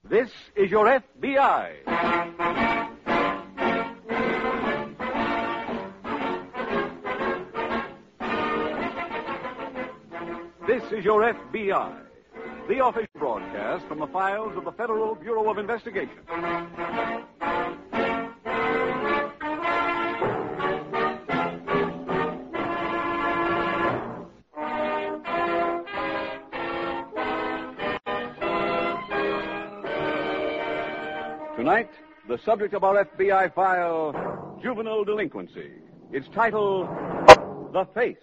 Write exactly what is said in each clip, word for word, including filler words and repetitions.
This is your F B I. This is your F B I, the official broadcast from the files of the Federal Bureau of Investigation. Tonight, the subject of our F B I file, Juvenile Delinquency. Its title, The Face.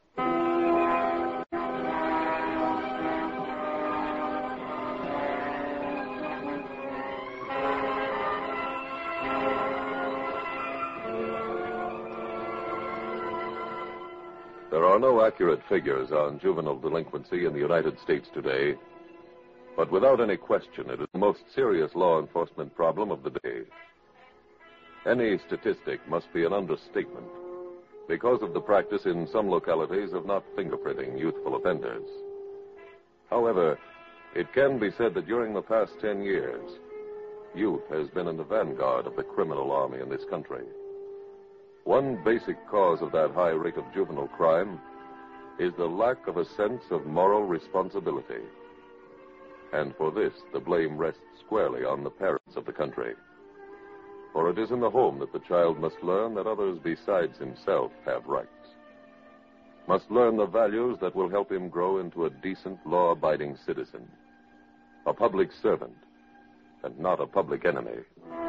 There are no accurate figures on juvenile delinquency in the United States today, but without any question, it is the most serious law enforcement problem of the day. Any statistic must be an understatement because of the practice in some localities of not fingerprinting youthful offenders. However, it can be said that during the past ten years, youth has been in the vanguard of the criminal army in this country. One basic cause of that high rate of juvenile crime is the lack of a sense of moral responsibility. And for this, the blame rests squarely on the parents of the country. For it is in the home that the child must learn that others besides himself have rights, must learn the values that will help him grow into a decent, law-abiding citizen, a public servant, and not a public enemy.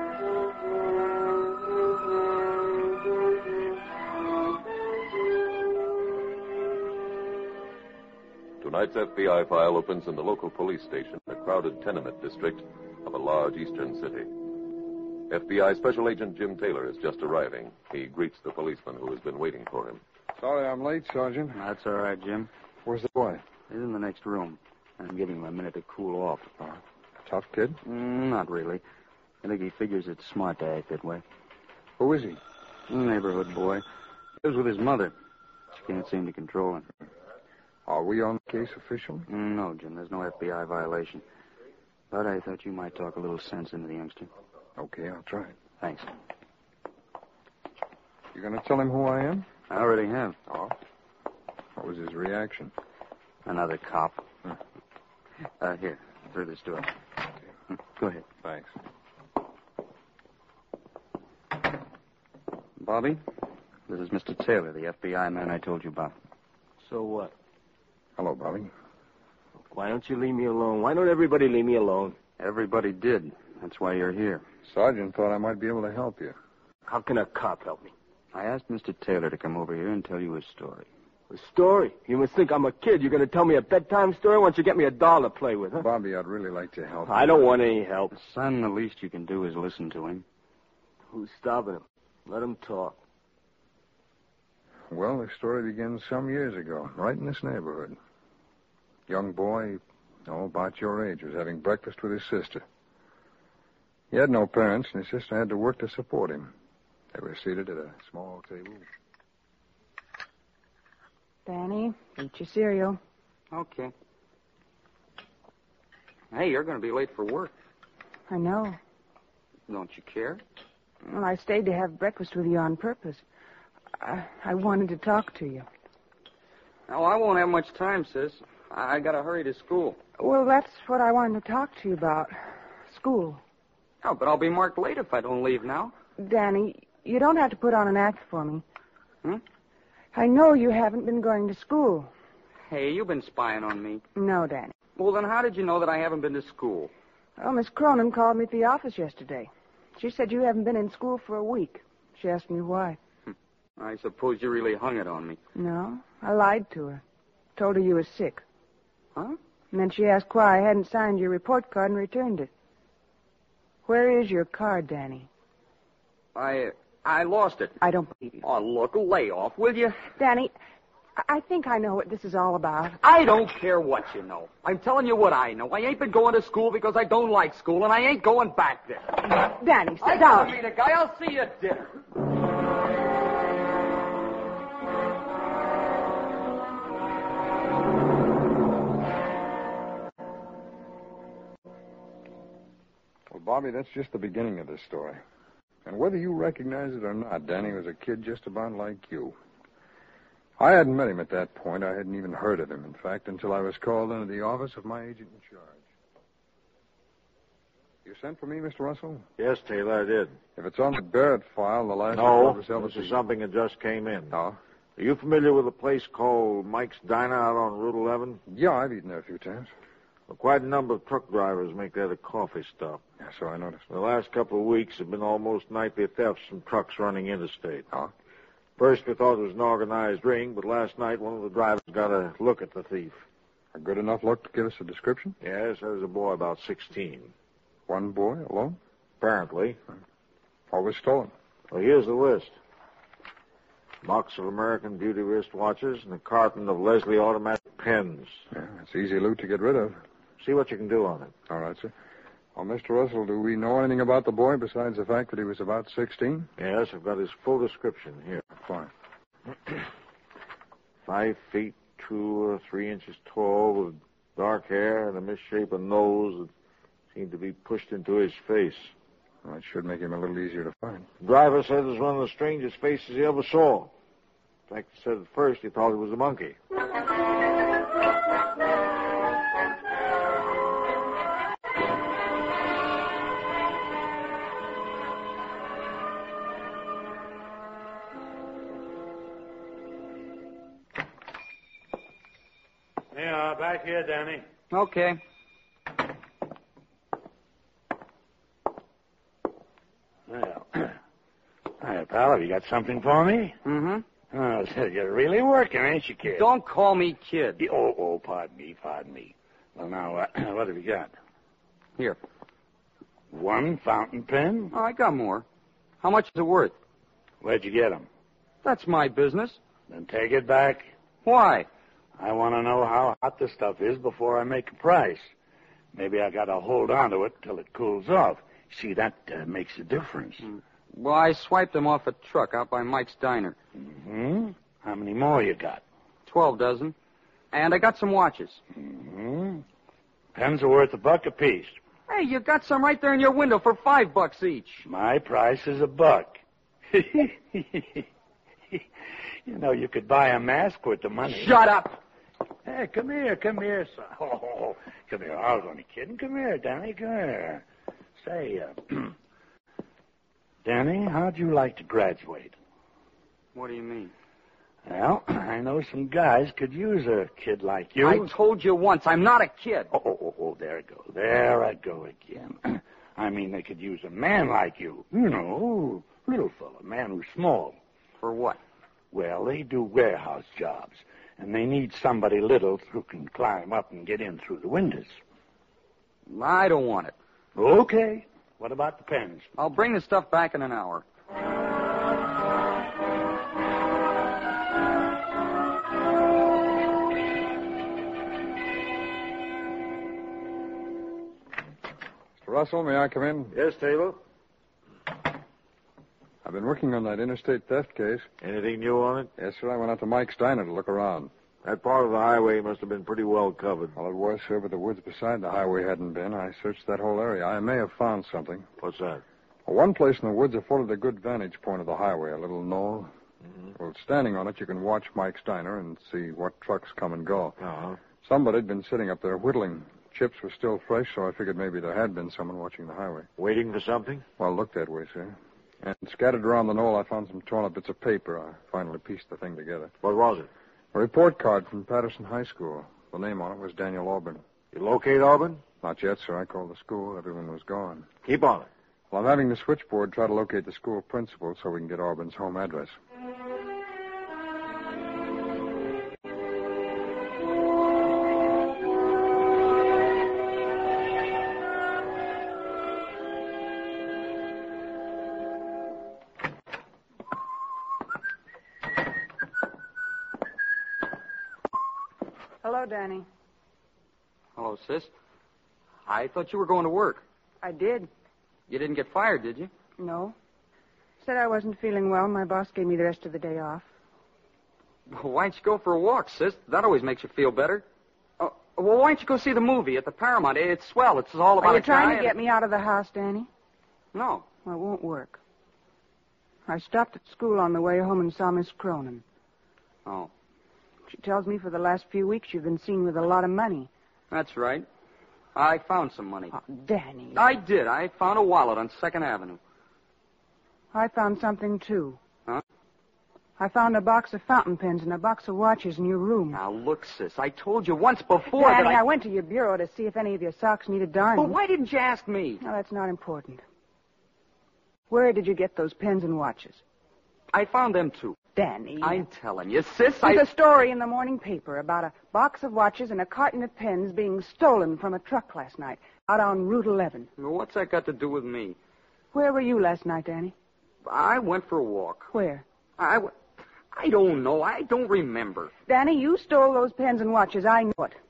Tonight's F B I file opens in the local police station in a crowded tenement district of a large eastern city. F B I Special Agent Jim Taylor is just arriving. He greets the policeman who has been waiting for him. Sorry I'm late, Sergeant. That's all right, Jim. Where's the boy? He's in the next room. I'm giving him a minute to cool off. Uh, tough kid? Mm, not really. I think he figures it's smart to act that way. Who is he? A neighborhood boy. Lives with his mother. She can't seem to control him. Are we on the case officially? Mm, no, Jim. There's no F B I violation. But I thought you might talk a little sense into the youngster. Okay, I'll try it. Thanks. You going to tell him who I am? I already have. Oh? What was his reaction? Another cop. Huh. Uh, here, through this door. Okay. Go ahead. Thanks. Bobby, this is Mister Taylor, the F B I man I told you about. So what? Hello, Bobby. Why don't you leave me alone? Why don't everybody leave me alone? Everybody did. That's why you're here. Sergeant thought I might be able to help you. How can a cop help me? I asked Mister Taylor to come over here and tell you his story. A story? You must think I'm a kid. You're going to tell me a bedtime story? Why don't you get me a doll to play with, huh? Bobby, I'd really like to help you. I don't want any help. Son, the least you can do is listen to him. Who's stopping him? Let him talk. Well, the story begins some years ago, right in this neighborhood. Young boy, oh, about your age, was having breakfast with his sister. He had no parents, and his sister had to work to support him. They were seated at a small table. Danny, eat your cereal. Okay. Hey, you're going to be late for work. I know. Don't you care? Well, I stayed to have breakfast with you on purpose. I, I wanted to talk to you. Oh, I won't have much time, sis. I, I got to hurry to school. Well, that's what I wanted to talk to you about. School. Oh, but I'll be marked late if I don't leave now. Danny, you don't have to put on an act for me. Hmm? I know you haven't been going to school. Hey, you've been spying on me. No, Danny. Well, then how did you know that I haven't been to school? Oh, Miss Cronin called me at the office yesterday. She said you haven't been in school for a week. She asked me why. I suppose you really hung it on me. No, I lied to her. Told her you were sick. Huh? And then she asked why I hadn't signed your report card and returned it. Where is your card, Danny? I I lost it. I don't believe you. Oh, look, lay off, will you? Danny, I think I know what this is all about. I don't care what you know. I'm telling you what I know. I ain't been going to school because I don't like school, and I ain't going back there. Danny, sit I down. don't mean a guy. I'll see you at dinner. Well, Bobby, that's just the beginning of this story. And whether you recognize it or not, Danny was a kid just about like you. I hadn't met him at that point. I hadn't even heard of him, in fact, until I was called into the office of my agent in charge. You sent for me, Mister Russell? Yes, Taylor, I did. If it's on the Barrett file, the last... No, report was this is something that just came in. Oh? Are you familiar with a place called Mike's Diner out on Route eleven? Yeah, I've eaten there a few times. Well, quite a number of truck drivers make that a coffee stop. Yeah, so I noticed. The last couple of weeks have been almost nightly thefts from trucks running interstate. Oh? First, we thought it was an organized ring, but last night one of the drivers got a look at the thief. A good enough look to give us a description? Yes, there was a boy about sixteen. One boy alone? Apparently. What was stolen? Well, here's the list. Box of American Beauty wristwatches and a carton of Leslie automatic pens. Yeah, it's easy loot to get rid of. See what you can do on it. All right, sir. Well, Mister Russell, do we know anything about the boy besides the fact that he was about sixteen? Yes, I've got his full description here. Fine. Five feet, two or three inches tall, with dark hair and a misshapen nose that seemed to be pushed into his face. Well, that should make him a little easier to find. The driver said it was one of the strangest faces he ever saw. In fact, he said at first he thought it was a monkey. Yeah, back here, Danny. Okay. Well, hi, pal, have you got something for me? Mm-hmm. Oh, so you're really working, ain't you, kid? Don't call me kid. Oh, oh, pardon me, pardon me. Well, now, uh, what have you got? Here. One fountain pen? Oh, I got more. How much is it worth? Where'd you get them? That's my business. Then take it back. Why? I want to know how hot the stuff is before I make a price. Maybe I got to hold on to it till it cools off. See, that uh, makes a difference. Mm. Well, I swiped them off a truck out by Mike's Diner. Mm-hmm. How many more you got? Twelve dozen. And I got some watches. Mm-hmm. Pens are worth a buck apiece. Hey, you got some right there in your window for five bucks each. My price is a buck. You know, you could buy a mask with the money. Shut up! Hey, come here, come here, son. Oh, come here. I was only kidding. Come here, Danny, come here. Say, uh, Danny, how'd you like to graduate? What do you mean? Well, I know some guys could use a kid like you. I told you once, I'm not a kid. Oh, oh, oh, oh, there I go. There I go again. I mean, they could use a man like you. You know, little fella, man who's small. For what? Well, they do warehouse jobs, and they need somebody little who can climb up and get in through the windows. I don't want it. Okay. What about the pens? I'll bring the stuff back in an hour. Mister Russell, may I come in? Yes, Taylor? I've been working on that interstate theft case. Anything new on it? Yes, sir. I went out to Mike's Diner to look around. That part of the highway must have been pretty well covered. Well, it was, sir, but the woods beside the highway hadn't been. I searched that whole area. I may have found something. What's that? Well, one place in the woods afforded a good vantage point of the highway, a little knoll. Mm-hmm. Well, standing on it, you can watch Mike's Diner and see what trucks come and go. Uh-huh. Somebody had been sitting up there whittling. Chips were still fresh, so I figured maybe there had been someone watching the highway. Waiting for something? Well, it looked that way, sir. And scattered around the knoll, I found some torn up bits of paper. I finally pieced the thing together. What was it? A report card from Patterson High School. The name on it was Daniel Auburn. You locate Auburn? Not yet, sir. I called the school. Everyone was gone. Keep on it. Well, I'm having the switchboard try to locate the school principal so we can get Auburn's home address. Hello, Danny. Hello, sis. I thought you were going to work. I did. You didn't get fired, did you? No. Said I wasn't feeling well. My boss gave me the rest of the day off. Why don't you go for a walk, sis? That always makes you feel better. Oh, Well, why don't you go see the movie at the Paramount? It's swell. It's all about Are you a trying guy to get me out of the house, Danny? No. Well, it won't work. I stopped at school on the way home and saw Miss Cronin. Oh. She tells me for the last few weeks you've been seen with a lot of money. That's right. I found some money. Oh, Danny. I did. I found a wallet on Second Avenue. I found something, too. Huh? I found a box of fountain pens and a box of watches in your room. Now, look, sis, I told you once before Danny, that I... I went to your bureau to see if any of your socks needed darning. But why didn't you ask me? No, that's not important. Where did you get those pens and watches? I found them, too. Danny. I'm telling you, sis, I... There's a story in the morning paper about a box of watches and a carton of pens being stolen from a truck last night out on Route eleven. Well, what's that got to do with me? Where were you last night, Danny? I went for a walk. Where? I, w- I don't know. I don't remember. Danny, you stole those pens and watches. I know it.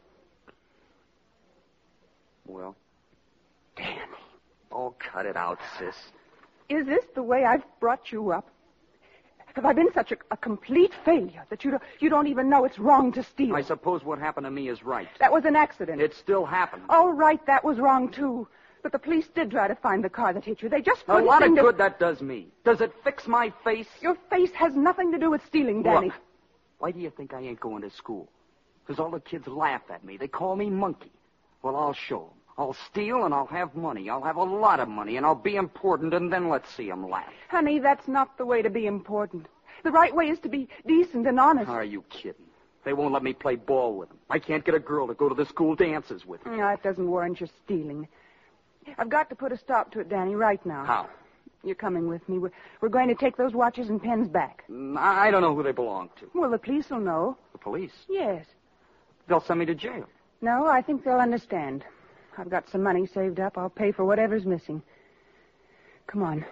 Well? Danny. Oh, cut it out, sis. Is this the way I've brought you up? Have I been such a, a complete failure that you don't, you don't even know it's wrong to steal? I suppose what happened to me is right. That was an accident. It still happened. All right, that was wrong, too. But the police did try to find the car that hit you. They just A couldn't lot of seem to... good that does me. Does it fix my face? Your face has nothing to do with stealing, Danny. What? Why do you think I ain't going to school? Because all the kids laugh at me. They call me monkey. Well, I'll show them. I'll steal and I'll have money. I'll have a lot of money and I'll be important and then let's see them laugh. Honey, that's not the way to be important. The right way is to be decent and honest. Are you kidding? They won't let me play ball with them. I can't get a girl to go to the school dances with me. No, it doesn't warrant your stealing. I've got to put a stop to it, Danny, right now. How? You're coming with me. We're, we're going to take those watches and pens back. I don't know who they belong to. Well, the police will know. The police? Yes. They'll send me to jail. No, I think they'll understand. I've got some money saved up. I'll pay for whatever's missing. Come on.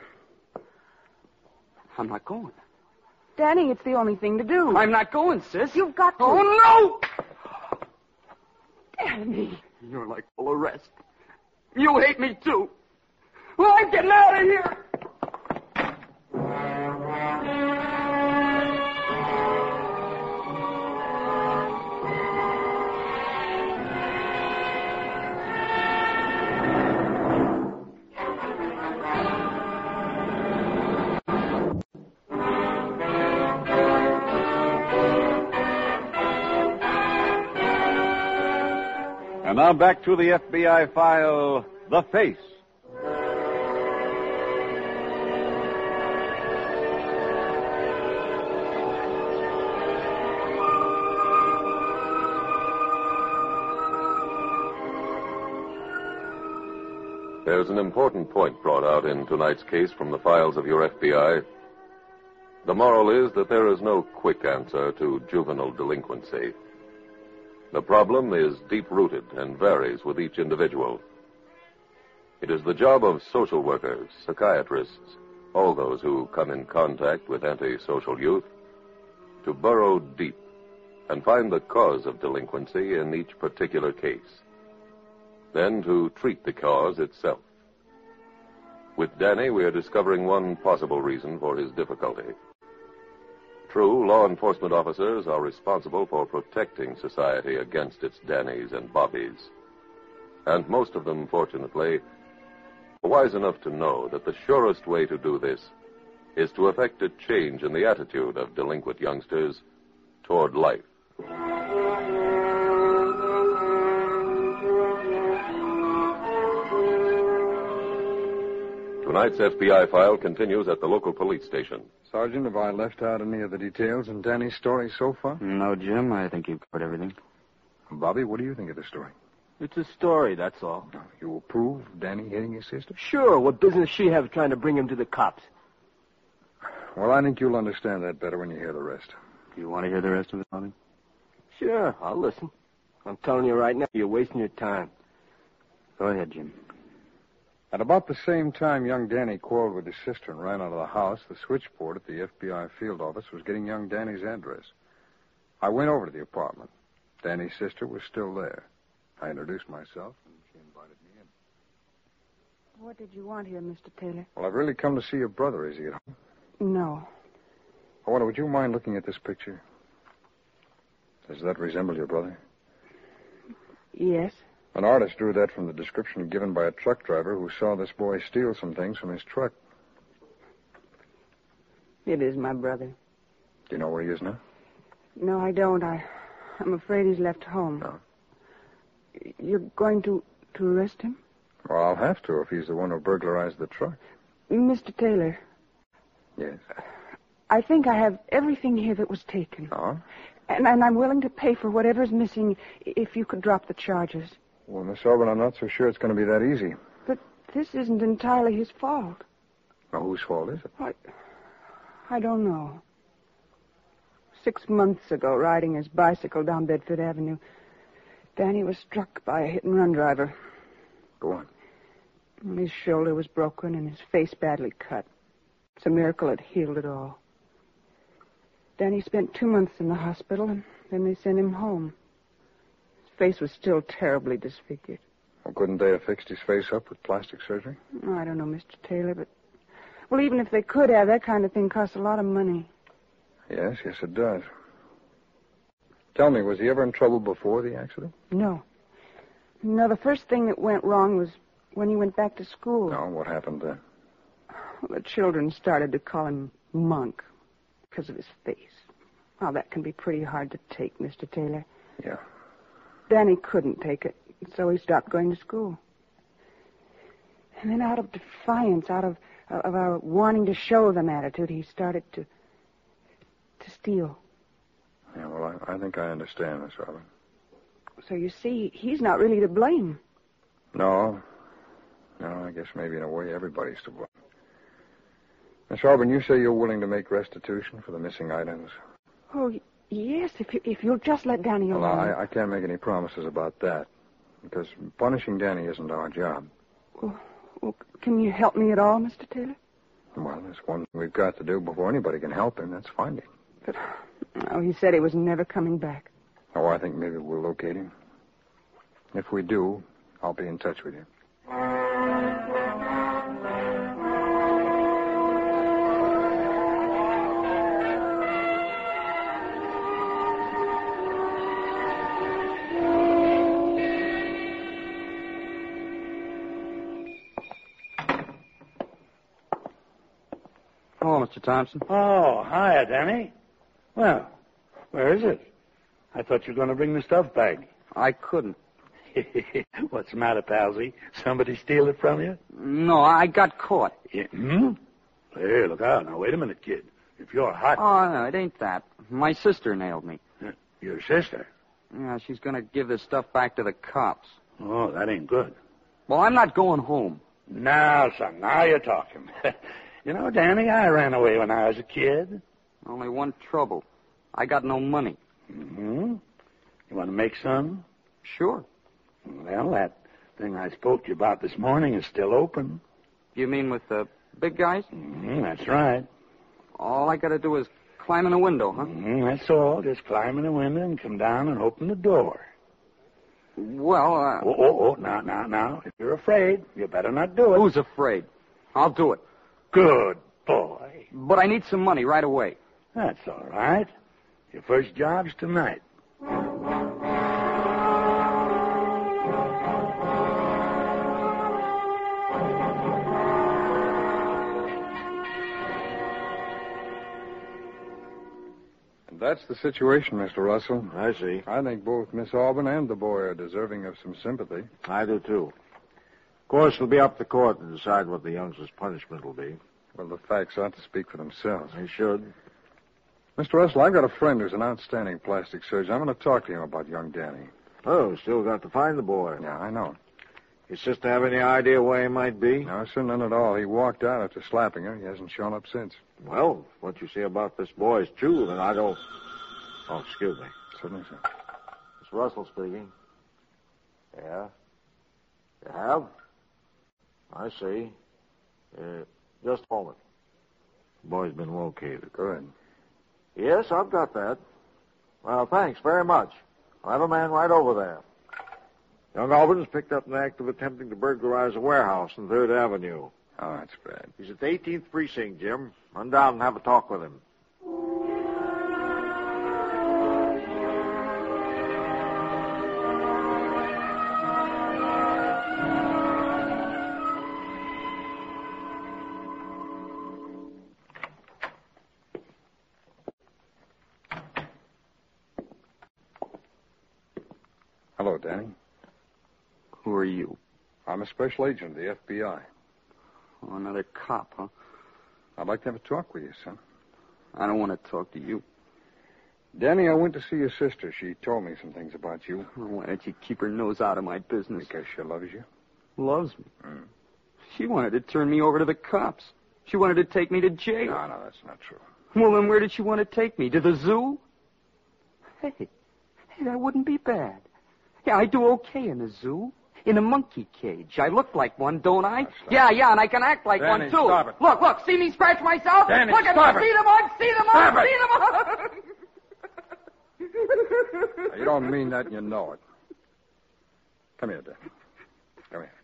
I'm not going. Danny, it's the only thing to do. I'm not going, sis. You've got to. Oh, no! Danny. You're like full arrest. You hate me, too. Well, I'm getting out of here. And now back to the F B I file, The Face. There's an important point brought out in tonight's case from the files of your F B I. The moral is that there is no quick answer to juvenile delinquency. The problem is deep-rooted and varies with each individual. It is the job of social workers, psychiatrists, all those who come in contact with antisocial youth, to burrow deep and find the cause of delinquency in each particular case. Then to treat the cause itself. With Danny, we are discovering one possible reason for his difficulty. True, law enforcement officers are responsible for protecting society against its Dannys and Bobbies. And most of them, fortunately, are wise enough to know that the surest way to do this is to effect a change in the attitude of delinquent youngsters toward life. Tonight's F B I file continues at the local police station. Sergeant, have I left out any of the details in Danny's story so far? No, Jim, I think you've covered everything. Bobby, what do you think of the story? It's a story, that's all. You approve of Danny hitting his sister? Sure, what business she have trying to bring him to the cops? Well, I think you'll understand that better when you hear the rest. Do you want to hear the rest of it, Bobby? Sure, I'll listen. I'm telling you right now, you're wasting your time. Go ahead, Jim. At about the same time young Danny quarreled with his sister and ran out of the house, the switchboard at the F B I field office was getting young Danny's address. I went over to the apartment. Danny's sister was still there. I introduced myself, and she invited me in. What did you want here, Mister Taylor? Well, I've really come to see your brother. Is he at home? No. I wonder, would you mind looking at this picture? Does that resemble your brother? Yes? An artist drew that from the description given by a truck driver who saw this boy steal some things from his truck. It is my brother. Do you know where he is now? No, I don't. I, I'm afraid he's left home. No. You're going to, to arrest him? Well, I'll have to if he's the one who burglarized the truck. Mister Taylor. Yes. I think I have everything here that was taken. Oh? And, and I'm willing to pay for whatever's missing if you could drop the charges. Well, Miss Auburn, I'm not so sure it's going to be that easy. But this isn't entirely his fault. Now, whose fault is it? I, I don't know. Six months ago, riding his bicycle down Bedford Avenue, Danny was struck by a hit-and-run driver. Go on. His shoulder was broken and his face badly cut. It's a miracle it healed at all. Danny spent two months in the hospital, and then they sent him home. His face was still terribly disfigured. Well, couldn't they have fixed his face up with plastic surgery? Oh, I don't know, Mister Taylor, but... Well, even if they could have, that kind of thing costs a lot of money. Yes, yes, it does. Tell me, was he ever in trouble before the accident? No. No, the first thing that went wrong was when he went back to school. No, what happened then? Well, the children started to call him Monk because of his face. Well, that can be pretty hard to take, Mister Taylor. Yeah. Danny couldn't take it, so he stopped going to school. And then out of defiance, out of, of our wanting to show them attitude, he started to to steal. Yeah, well, I, I think I understand, Miss Robin. So you see, he's not really to blame. No. No, I guess maybe in a way everybody's to blame. Miss Robin, you say you're willing to make restitution for the missing items? Oh, yes, if, you, if you'll just let Danny alone. Well, I, I can't make any promises about that, because punishing Danny isn't our job. Well, well, can you help me at all, Mister Taylor? Well, there's one thing we've got to do before anybody can help him. That's find him. But, oh, he said he was never coming back. Oh, I think maybe we'll locate him. If we do, I'll be in touch with you. Hello, Mister Thompson. Oh, hiya, Danny. Well, where is it? I thought you were going to bring the stuff back. I couldn't. What's the matter, Palsy? Somebody steal it from you? No, I got caught. Yeah. Hmm? Hey, look out. Now, wait a minute, kid. If you're hot... Oh, no, it ain't that. My sister nailed me. Your sister? Yeah, she's going to give this stuff back to the cops. Oh, that ain't good. Well, I'm not going home. Now, son, now you're talking. You know, Danny, I ran away when I was a kid. Only one trouble. I got no money. Mm-hmm. You want to make some? Sure. Well, that thing I spoke to you about this morning is still open. You mean with the big guys? Mm-hmm, that's right. All I got to do is climb in the window, huh? Mm-hmm, that's all. Just climb in the window and come down and open the door. Well, uh... Oh, oh, oh, now, now, now. If you're afraid, you better not do it. Who's afraid? I'll do it. Good boy. But I need some money right away. That's all right. Your first job's tonight. That's the situation, Mister Russell. I see. I think both Miss Auburn and the boy are deserving of some sympathy. I do, too. Of course, it'll be up to court to decide what the youngster's punishment will be. Well, the facts ought to speak for themselves. They should. Mister Russell, I've got a friend who's an outstanding plastic surgeon. I'm going to talk to him about young Danny. Oh, still got to find the boy. Yeah, I know. Your sister have any idea where he might be? No, sir, none at all. He walked out after slapping her. He hasn't shown up since. Well, if what you say about this boy is true, then I don't... Oh, excuse me. Certainly, sir. It's Russell speaking. Yeah? You have? I see. Uh, just a moment. The boy's been located. Good. Yes, I've got that. Well, thanks very much. I'll have a man right over there. Young Auburn's picked up an act of attempting to burglarize a warehouse on third Avenue. Oh, that's bad. He's at the eighteenth Precinct, Jim. Run down and have a talk with him. Hello, Danny. Who are you? I'm a special agent of the F B I. Oh, another cop, huh? I'd like to have a talk with you, son. I don't want to talk to you. Danny, I went to see your sister. She told me some things about you. Oh, why don't you keep her nose out of my business? Because she loves you. Loves me? Mm. She wanted to turn me over to the cops. She wanted to take me to jail. No, no, that's not true. Well, then where did she want to take me? To the zoo? Hey, hey, that wouldn't be bad. Yeah, I do okay in the zoo. In a monkey cage. I look like one, don't I? Yeah, yeah, and I can act like Danny, one, too. stop it. Look, look, see me scratch myself? Danny, look at stop me. it. See them on, see them Stop on, it. see them on. Now, you don't mean that and you know it. Come here, Danny. Come here.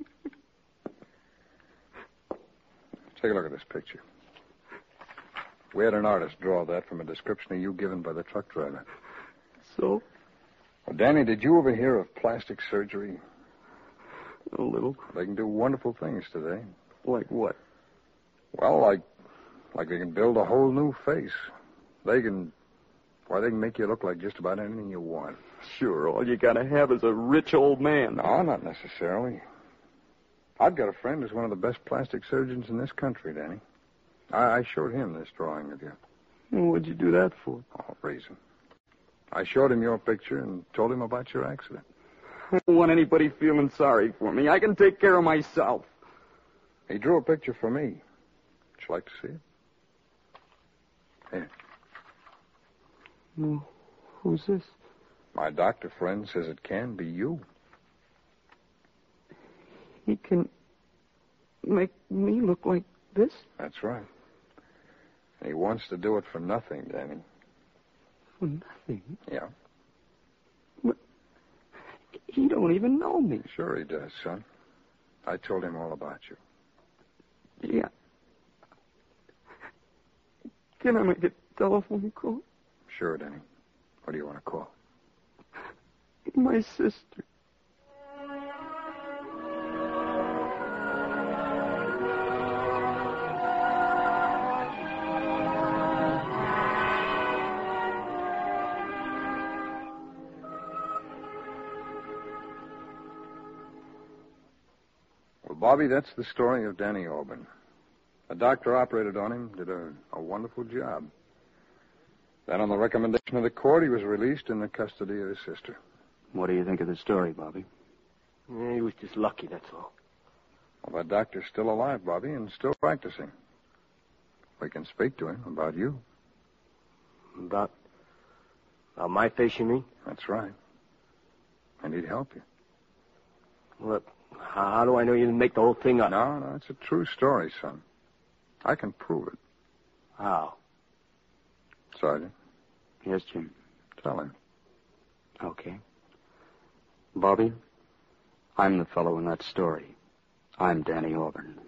Take a look at this picture. We had an artist draw that from a description of you given by the truck driver. So? Well, Danny, did you ever hear of plastic surgery? A little. They can do wonderful things today. Like what? Well, like like they can build a whole new face. They can, why, they can make you look like just about anything you want. Sure, all you gotta have is a rich old man. No, not necessarily. I've got a friend who's one of the best plastic surgeons in this country, Danny. I, I showed him this drawing of you. Well, what'd you do that for? Oh, reason. I showed him your picture and told him about your accident. I don't want anybody feeling sorry for me. I can take care of myself. He drew a picture for me. Would you like to see it? Here. Well, who's this? My doctor friend says it can be you. He can make me look like this? That's right. And he wants to do it for nothing, Danny. For nothing? Yeah. But he don't even know me. Sure he does, son. I told him all about you. Yeah. Can I make a telephone call? Sure, Danny. What do you want to call? My sister. Well, Bobby, that's the story of Danny Auburn. A doctor operated on him, did a, a wonderful job. Then, on the recommendation of the court, he was released in the custody of his sister. What do you think of the story, Bobby? Yeah, he was just lucky, that's all. Well, that doctor's still alive, Bobby, and still practicing. We can speak to him about you. About, about my face, you mean? That's right. And he'd help you. Look, how, how do I know you didn't make the whole thing up? No, no, it's a true story, son. I can prove it. How? Sergeant, Yes, Jim. tell him. Okay. Bobby, I'm the fellow in that story. I'm Danny Auburn.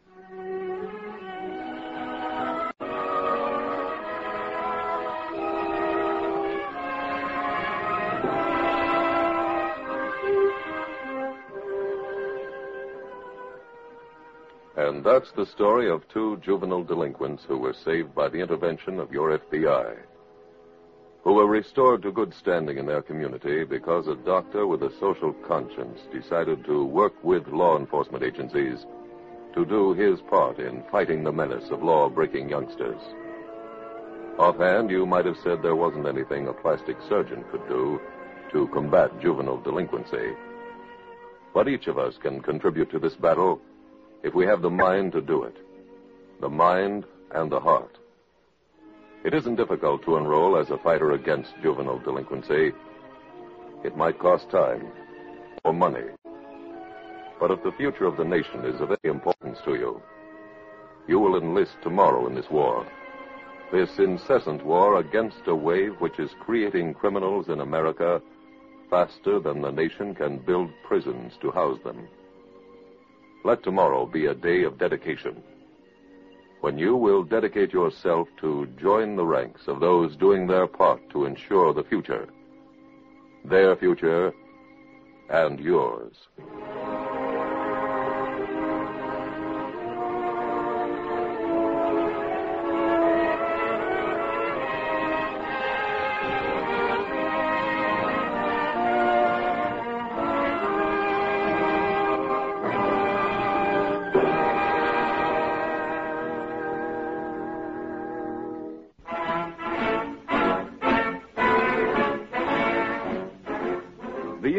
And that's the story of two juvenile delinquents who were saved by the intervention of your F B I, who were restored to good standing in their community because a doctor with a social conscience decided to work with law enforcement agencies to do his part in fighting the menace of law-breaking youngsters. Offhand, you might have said there wasn't anything a plastic surgeon could do to combat juvenile delinquency. But each of us can contribute to this battle if we have the mind to do it. The mind and the heart. It isn't difficult to enroll as a fighter against juvenile delinquency. It might cost time or money. But if the future of the nation is of any importance to you, you will enlist tomorrow in this war. This incessant war against a wave which is creating criminals in America faster than the nation can build prisons to house them. Let tomorrow be a day of dedication, when you will dedicate yourself to join the ranks of those doing their part to ensure the future, their future and yours.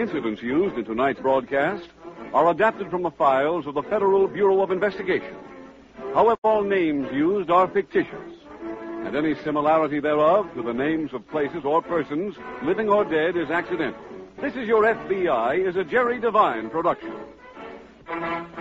incidents used in tonight's broadcast are adapted from the files of the Federal Bureau of Investigation. However, all names used are fictitious, and any similarity thereof to the names of places or persons, living or dead, is accidental. This is Your F B I is a Jerry Devine production.